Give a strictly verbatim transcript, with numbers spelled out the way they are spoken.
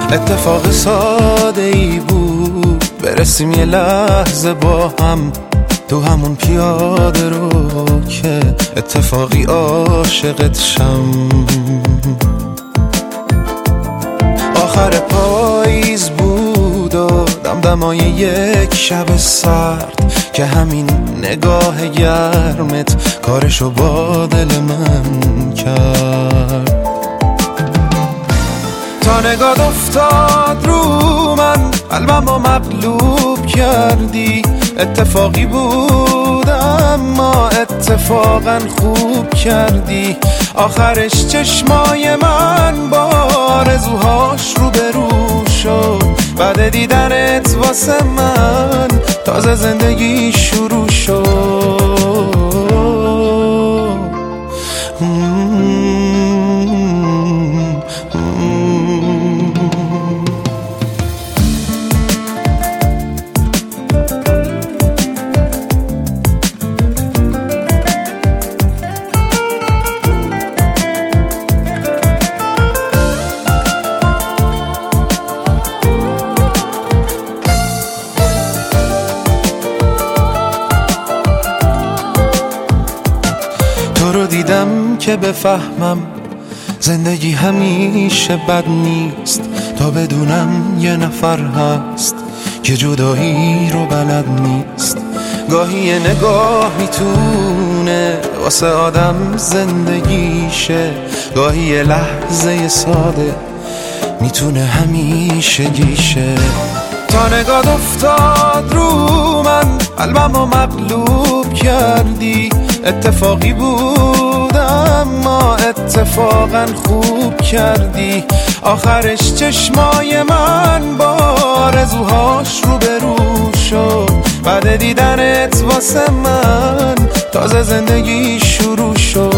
اتفاق ساده ای بود برسیم یه لحظه با هم تو همون پیاده رو که اتفاقی عاشقت شم. آخر پاییز بود و دمدمای یک شب سرد که همین نگاه گرمت کارشو با دل من کرد. تا نگات افتاد رو من قلبمو مقلوب کردی. اتفاقی بود اما اتفاقا خوب کردی. آخرش چشمای من با آرزوهاش رو به رو شد. بعد دیدنت واسه من تازه زندگی شروع شد. تو رو دیدم که بفهمم زندگی همیشه بد نیست. تا بدونم یه نفر هست که جدایی رو بلد نیست. گاهی یه نگاه میتونه واسه آدم زندگیشه. گاهی یه لحظه ساده میتونه همیشه گیشه. تا نگات افتاد رو من قلبمو مقلوب کردی. اتفاقی بود اما اتفاقا خوب کردی. آخرش چشمای من با آرزوهاش رو به رو شد. بعد دیدنت واسه من تازه زندگی شروع شد.